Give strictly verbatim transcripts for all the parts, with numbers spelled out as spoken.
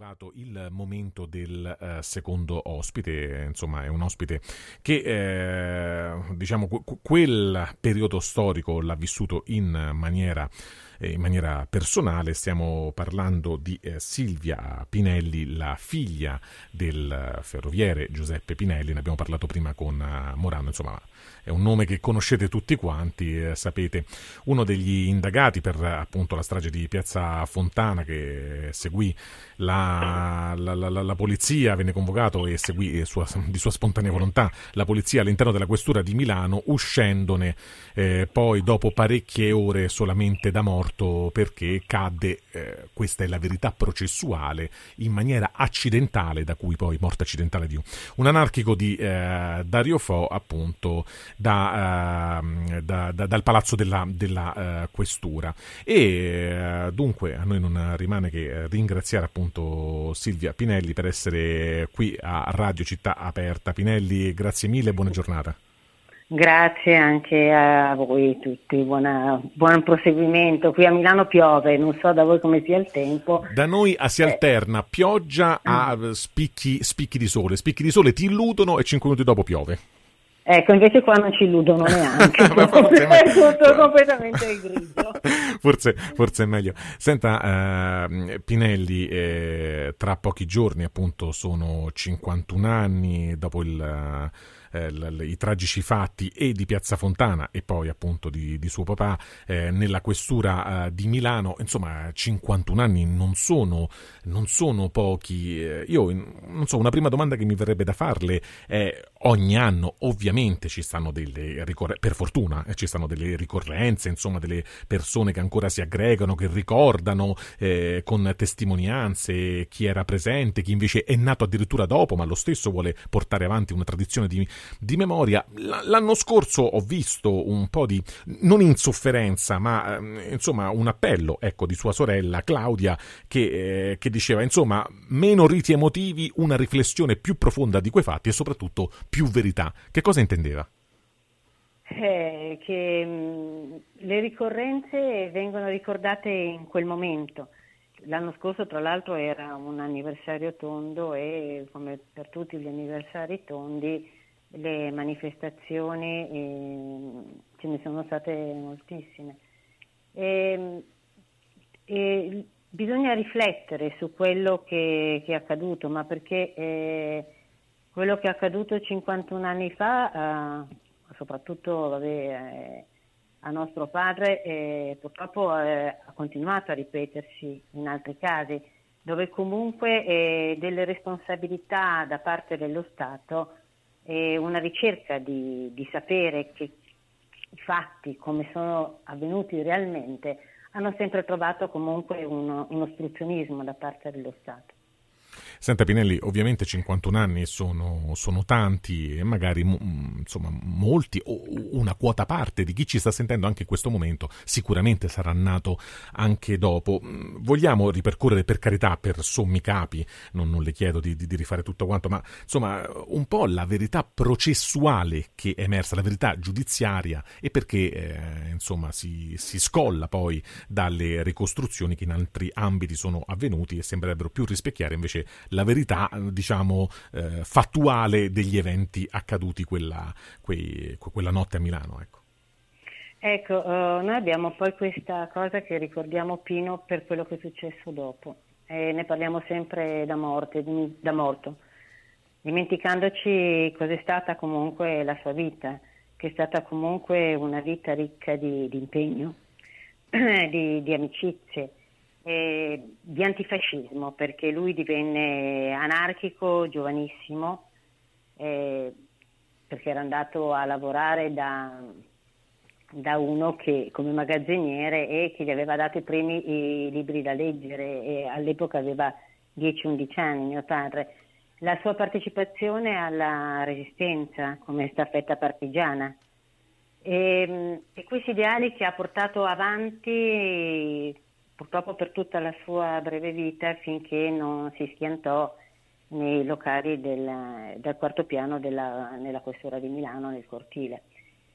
arrivato il momento del eh, secondo ospite. Insomma, è un ospite che eh, diciamo que- quel periodo storico l'ha vissuto in maniera eh, in maniera personale. Stiamo parlando di eh, Silvia Pinelli, la figlia del ferroviere Giuseppe Pinelli. Ne abbiamo parlato prima con uh, Morano. Insomma, è un nome che conoscete tutti quanti, eh, sapete, uno degli indagati per appunto la strage di Piazza Fontana, che seguì la, la, la, la polizia, venne convocato e seguì eh, sua, di sua spontanea volontà la polizia all'interno della questura di Milano, uscendone eh, poi dopo parecchie ore solamente da morto, perché cadde, eh, questa è la verità processuale, in maniera accidentale, da cui poi morte accidentale di un anarchico di eh, Dario Fo, appunto da, eh, da, da, dal palazzo della, della eh, questura. E eh, dunque a noi non rimane che ringraziare appunto Silvia Pinelli per essere qui a Radio Città Aperta. Pinelli, grazie mille, buona giornata. Grazie anche a voi tutti, buona, buon proseguimento. Qui a Milano piove, non so da voi come sia il tempo. Da noi si eh. alterna pioggia a spicchi, spicchi di sole, spicchi di sole ti illudono e cinque minuti dopo piove. Ecco, invece qua non ci illudono neanche, forse è tutto completamente grigio. Forse, forse è meglio. Senta, eh, Pinelli, eh, tra pochi giorni appunto sono cinquantuno anni dopo il... Eh, l- l- i tragici fatti e di Piazza Fontana e poi appunto di, di suo papà eh, nella questura eh, di Milano. Insomma, cinquantuno anni non sono, non sono pochi. Eh, io non so, una prima domanda che mi verrebbe da farle è: ogni anno ovviamente ci stanno delle ricorrenze, per fortuna eh, ci stanno delle ricorrenze, insomma delle persone che ancora si aggregano, che ricordano eh, con testimonianze chi era presente, chi invece è nato addirittura dopo ma lo stesso vuole portare avanti una tradizione di di memoria. L'anno scorso ho visto un po' di, non insofferenza, ma eh, insomma un appello, ecco, di sua sorella Claudia che, eh, che diceva, insomma, meno riti emotivi, una riflessione più profonda di quei fatti e soprattutto più verità. Che cosa intendeva? Eh, che mh, le ricorrenze vengono ricordate in quel momento. L'anno scorso tra l'altro era un anniversario tondo e come per tutti gli anniversari tondi le manifestazioni eh, ce ne sono state moltissime e, e bisogna riflettere su quello che, che è accaduto, ma perché eh, quello che è accaduto cinquantuno anni fa eh, soprattutto vabbè, eh, a nostro padre eh, purtroppo eh, ha continuato a ripetersi in altri casi dove comunque eh, delle responsabilità da parte dello Stato e una ricerca di, di sapere che i fatti come sono avvenuti realmente hanno sempre trovato comunque uno, un ostruzionismo da parte dello Stato. Senta Pinelli, ovviamente cinquantuno anni sono, sono tanti e magari insomma molti o una quota parte di chi ci sta sentendo anche in questo momento sicuramente sarà nato anche dopo. Vogliamo ripercorrere, per carità, per sommi capi, non, non le chiedo di, di, di rifare tutto quanto, ma insomma un po' la verità processuale che è emersa, la verità giudiziaria, e perché eh, insomma si, si scolla poi dalle ricostruzioni che in altri ambiti sono avvenuti e sembrerebbero più rispecchiare invece la verità, diciamo, eh, fattuale degli eventi accaduti quella, quei, quella notte a Milano, ecco. Ecco, uh, noi abbiamo poi questa cosa che ricordiamo Pino per quello che è successo dopo e ne parliamo sempre da morte, da morto, dimenticandoci cos'è stata comunque la sua vita, che è stata comunque una vita ricca di, di impegno, di, di amicizie, Eh, di antifascismo, perché lui divenne anarchico giovanissimo eh, perché era andato a lavorare da, da uno che come magazziniere e che gli aveva dato i primi i libri da leggere e all'epoca aveva dieci undici anni mio padre. La sua partecipazione alla resistenza come staffetta partigiana e, e questi ideali che ha portato avanti purtroppo per tutta la sua breve vita finché non si schiantò nei locali del, del quarto piano della, nella questura di Milano, nel cortile.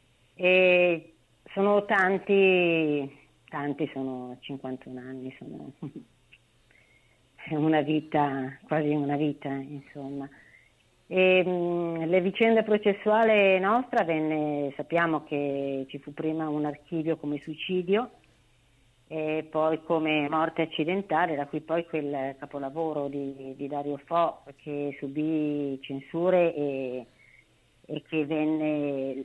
E sono tanti, tanti sono cinquantuno anni, sono una vita, quasi una vita, insomma. E, mh, la vicenda processuale nostra venne, sappiamo che ci fu prima un archivio come suicidio e poi come morte accidentale, da cui poi quel capolavoro di, di Dario Fo che subì censure e, e che venne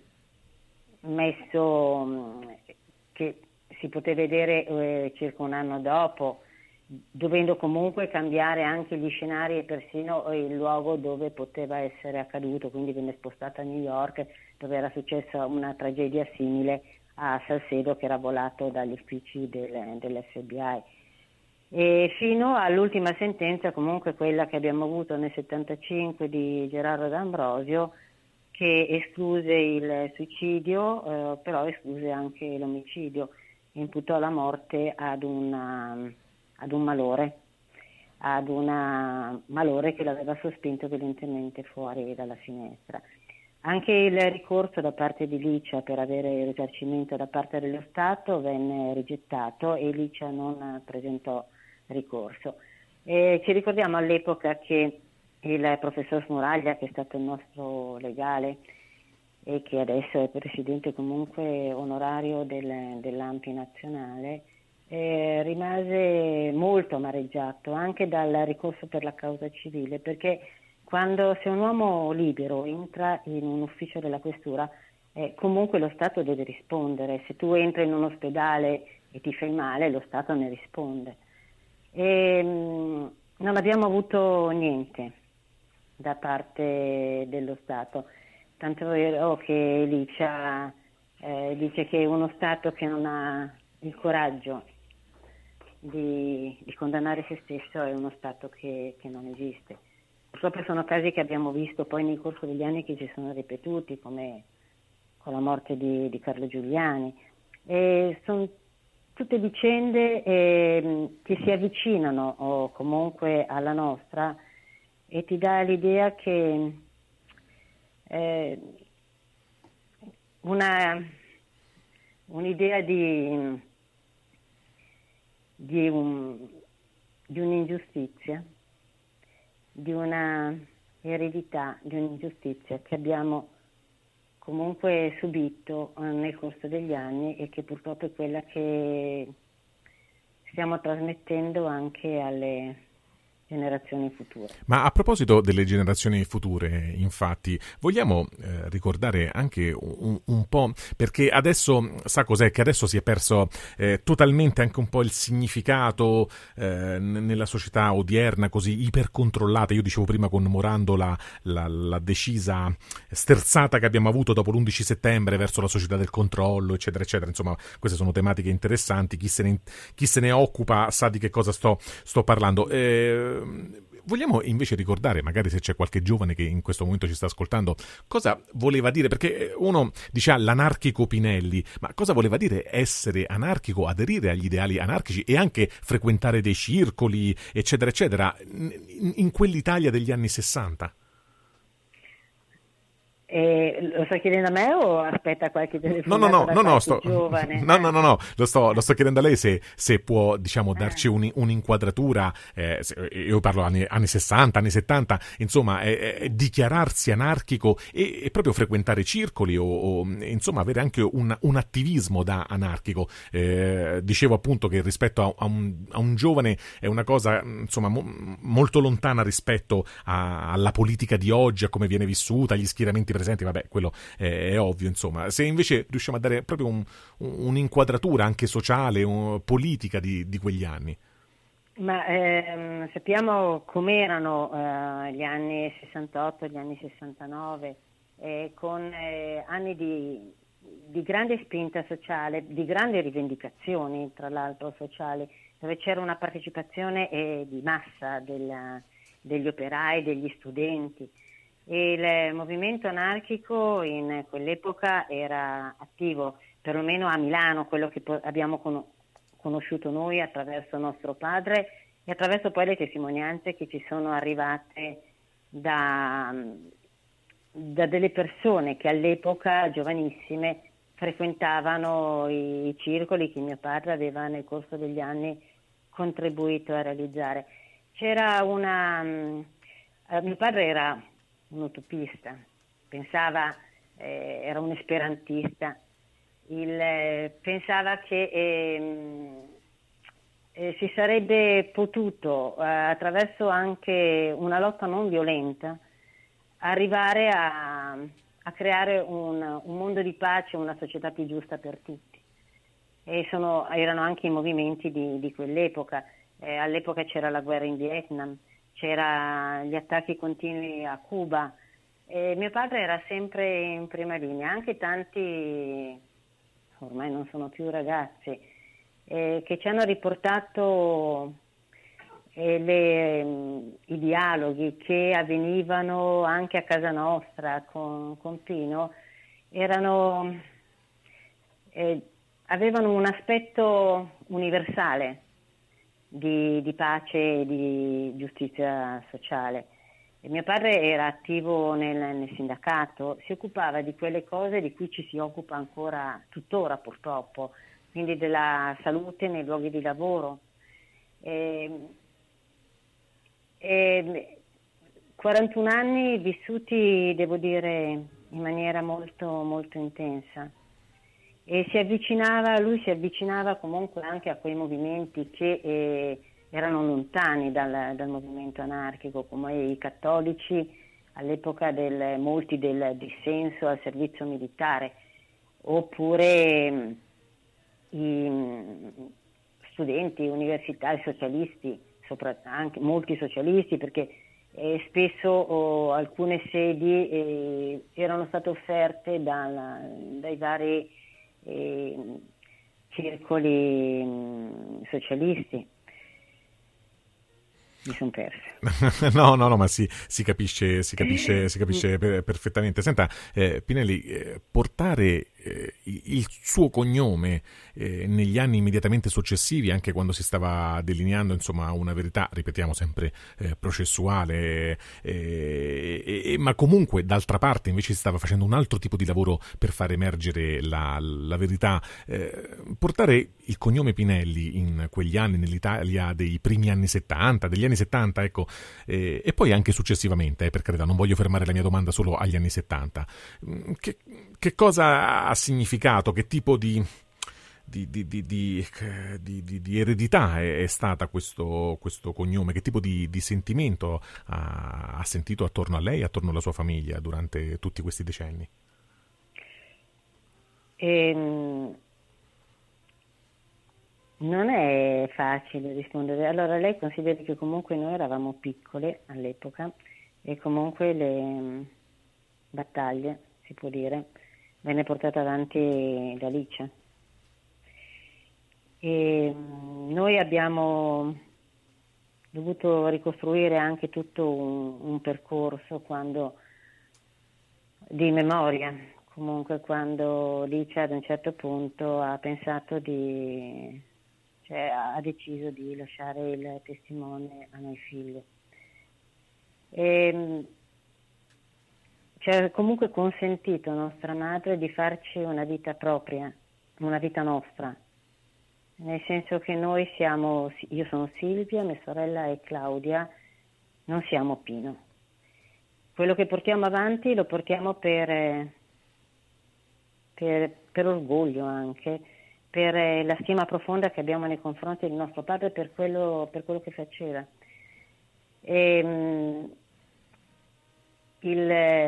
messo, che si poté vedere eh, circa un anno dopo, dovendo comunque cambiare anche gli scenari e persino il luogo dove poteva essere accaduto, quindi venne spostata a New York, dove era successa una tragedia simile a Salcedo, che era volato dagli uffici del, dell'F B I. E fino all'ultima sentenza, comunque quella che abbiamo avuto nel settantacinque di Gerardo D'Ambrosio, che escluse il suicidio, eh, però escluse anche l'omicidio, imputò la morte ad, una, ad un malore, ad un malore che l'aveva sospinto violentemente fuori dalla finestra. Anche il ricorso da parte di Licia per avere il risarcimento da parte dello Stato venne rigettato e Licia non presentò ricorso. E ci ricordiamo all'epoca che il professor Smuraglia, che è stato il nostro legale e che adesso è presidente comunque onorario del, dell'A N P I nazionale, eh, rimase molto amareggiato anche dal ricorso per la causa civile, perché quando se un uomo libero entra in un ufficio della questura, eh, comunque lo Stato deve rispondere. Se tu entri in un ospedale e ti fai male, lo Stato ne risponde. E, mh, non abbiamo avuto niente da parte dello Stato, tanto è vero che Licia eh, dice che uno Stato che non ha il coraggio di, di condannare se stesso è uno Stato che, che non esiste. Purtroppo sono casi che abbiamo visto poi nel corso degli anni che si sono ripetuti, come con la morte di, di Carlo Giuliani. E sono tutte vicende eh, che si avvicinano o comunque alla nostra, e ti dà l'idea che eh, una, un'idea di, di, un, di un'ingiustizia, di una eredità, di un'ingiustizia che abbiamo comunque subito nel corso degli anni e che purtroppo è quella che stiamo trasmettendo anche alle generazioni future. Ma a proposito delle generazioni future, infatti, vogliamo eh, ricordare anche un, un po', perché adesso, sa cos'è? Che adesso si è perso eh, totalmente anche un po' il significato eh, nella società odierna, così ipercontrollata. Io dicevo prima, commemorando la, la, la decisa sterzata che abbiamo avuto dopo l'undici settembre verso la società del controllo, eccetera, eccetera. Insomma, queste sono tematiche interessanti. Chi se ne, chi se ne occupa sa di che cosa sto, sto parlando. Eh, Vogliamo invece ricordare, magari se c'è qualche giovane che in questo momento ci sta ascoltando, cosa voleva dire, perché uno dice ah, l'anarchico Pinelli, ma cosa voleva dire essere anarchico, aderire agli ideali anarchici e anche frequentare dei circoli, eccetera, eccetera, in, in quell'Italia degli anni sessanta? Eh, lo sto chiedendo a me o aspetta qualche telefonata no, no, no, da no, no, sto, giovane? No, no, no, no, lo sto, lo sto chiedendo a lei se, se può, diciamo, darci un, un'inquadratura, eh, io parlo anni, anni sessanta, anni settanta, insomma, eh, eh, dichiararsi anarchico e, e proprio frequentare circoli o, o insomma, avere anche un, un attivismo da anarchico. Eh, dicevo appunto che rispetto a, a, un, a un giovane è una cosa, insomma, mo, molto lontana rispetto a, alla politica di oggi, a come viene vissuta, agli schieramenti presenti. Vabbè, quello è, è ovvio, insomma. Se invece riusciamo a dare proprio un, un'inquadratura anche sociale, un, politica di, di quegli anni. Ma ehm, sappiamo com'erano eh, gli anni sessantotto, gli anni sessantanove, eh, con eh, anni di, di grande spinta sociale, di grandi rivendicazioni, tra l'altro sociali, dove c'era una partecipazione eh, di massa del, degli operai, degli studenti. Il movimento anarchico in quell'epoca era attivo, perlomeno a Milano, quello che abbiamo conosciuto noi attraverso nostro padre e attraverso poi le testimonianze che ci sono arrivate da, da delle persone che all'epoca, giovanissime, frequentavano i, i circoli che mio padre aveva nel corso degli anni contribuito a realizzare. c'era una... eh, mio padre era un utopista, pensava, eh, era un esperantista, il, eh, pensava che ehm, eh, si sarebbe potuto, eh, attraverso anche una lotta non violenta, arrivare a, a creare un, un mondo di pace, una società più giusta per tutti. E sono, erano anche i movimenti di, di quell'epoca. Eh, all'epoca c'era la guerra in Vietnam, c'era gli attacchi continui a Cuba. E mio padre era sempre in prima linea, anche tanti, ormai non sono più ragazzi, eh, che ci hanno riportato eh, le, i dialoghi che avvenivano anche a casa nostra con, con Pino, erano, eh, avevano un aspetto universale di, di pace e di giustizia sociale. E mio padre era attivo nel, nel sindacato, si occupava di quelle cose di cui ci si occupa ancora tuttora purtroppo, quindi della salute nei luoghi di lavoro. E, e quarantuno anni vissuti, devo dire, in maniera molto, molto intensa. E si avvicinava, lui si avvicinava comunque anche a quei movimenti che eh, erano lontani dal, dal movimento anarchico, come i cattolici all'epoca del, molti del dissenso al servizio militare, oppure mh, i mh, studenti universitari socialisti, sopra, anche molti socialisti, perché eh, spesso oh, alcune sedi eh, erano state offerte dal, dai vari eh, circoli mh, socialisti. Mi sono persa. No, no, no, ma si, si capisce, si capisce, si capisce per, perfettamente. Senta, eh, Pinelli, eh, portare eh, il suo cognome eh, negli anni immediatamente successivi, anche quando si stava delineando, insomma, una verità, ripetiamo, sempre eh, processuale, eh, eh, ma comunque d'altra parte invece si stava facendo un altro tipo di lavoro per far emergere la, la verità. Eh, portare il cognome Pinelli in quegli anni, nell'Italia dei primi anni settanta, degli anni settanta, ecco, eh, e poi anche successivamente, eh, per carità, non voglio fermare la mia domanda solo agli anni settanta. Che, che cosa ha significato? Che tipo di, di, di, di, di, di, di eredità è, è stata questo, questo cognome? Che tipo di, di sentimento ha, ha sentito attorno a lei, attorno alla sua famiglia durante tutti questi decenni? Ehm... Non è facile rispondere. Allora, lei consideri che comunque noi eravamo piccole all'epoca e comunque le mh, battaglie, si può dire, venne portata avanti da Licia. E mh, noi abbiamo dovuto ricostruire anche tutto un, un percorso quando, di memoria, comunque quando Licia ad un certo punto ha pensato di... cioè ha deciso di lasciare il testimone a noi figli. E ci ha comunque consentito a nostra madre di farci una vita propria, una vita nostra, nel senso che noi siamo, io sono Silvia, mia sorella è Claudia, non siamo Pino. Quello che portiamo avanti lo portiamo per, per, per orgoglio anche, per la stima profonda che abbiamo nei confronti del nostro padre per quello, per quello che faceva. E, mh, il,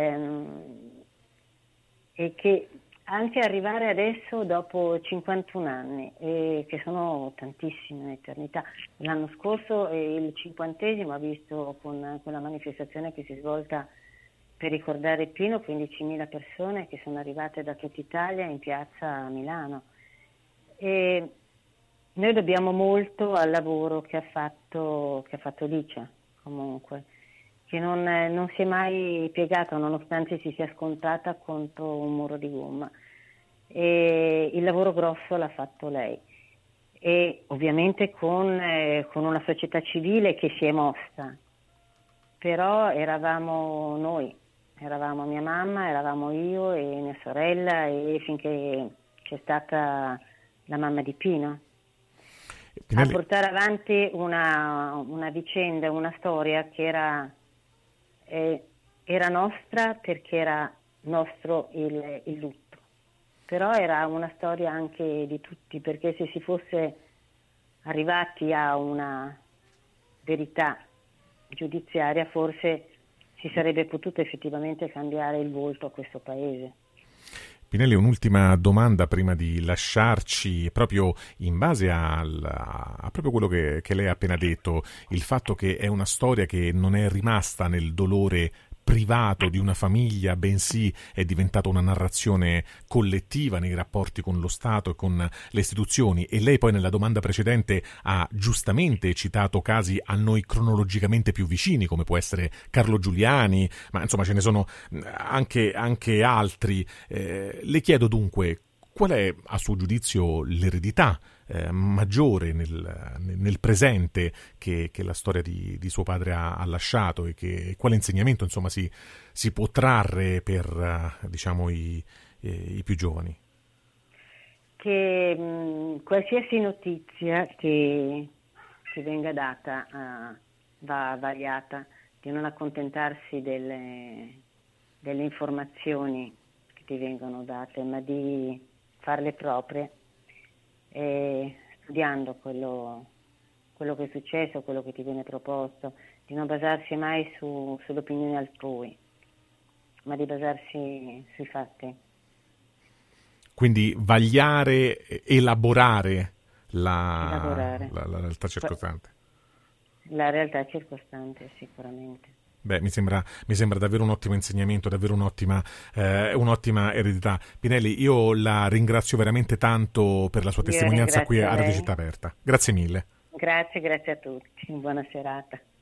e che anche arrivare adesso dopo cinquantuno anni, e che sono tantissime, un'eternità. L'anno scorso eh, il cinquantesimo ha visto con quella manifestazione che si è svolta per ricordare Pino quindicimila persone che sono arrivate da tutta Italia in piazza a Milano. E noi dobbiamo molto al lavoro che ha fatto, che ha fatto Licia, comunque, che non, non si è mai piegata nonostante si sia scontrata contro un muro di gomma. E il lavoro grosso l'ha fatto lei. E ovviamente con, eh, con una società civile che si è mossa, però eravamo noi, eravamo mia mamma, eravamo io e mia sorella, e finché c'è stata la mamma di Pino. Pinelli... a portare avanti una, una vicenda, una storia che era, eh, era nostra perché era nostro il, il lutto, però era una storia anche di tutti, perché se si fosse arrivati a una verità giudiziaria forse si sarebbe potuto effettivamente cambiare il volto a questo paese. Pinelli, un'ultima domanda prima di lasciarci, proprio in base al, a proprio quello che, che lei ha appena detto, il fatto che è una storia che non è rimasta nel dolore privato di una famiglia, bensì è diventata una narrazione collettiva nei rapporti con lo Stato e con le istituzioni, e lei poi nella domanda precedente ha giustamente citato casi a noi cronologicamente più vicini, come può essere Carlo Giuliani, ma insomma ce ne sono anche, anche altri. Eh, le chiedo dunque, qual è a suo giudizio l'eredità eh, maggiore nel, nel presente che, che la storia di, di suo padre ha, ha lasciato, e che, quale insegnamento insomma si, si può trarre per uh, diciamo i, i più giovani? Che mh, qualsiasi notizia che, che venga data uh, va vagliata, di non accontentarsi delle, delle informazioni che ti vengono date, ma di farle proprie, e studiando quello, quello che è successo, quello che ti viene proposto, di non basarsi mai su, sull'opinione altrui, ma di basarsi sui fatti. Quindi vagliare, elaborare la, elaborare. la, la realtà circostante. La realtà circostante, sicuramente. Beh, mi sembra, mi sembra davvero un ottimo insegnamento, davvero un'ottima, eh, un'ottima eredità. Pinelli, io la ringrazio veramente tanto per la sua testimonianza qui a Radio Città Aperta. Grazie mille. Grazie, grazie a tutti. Buona serata.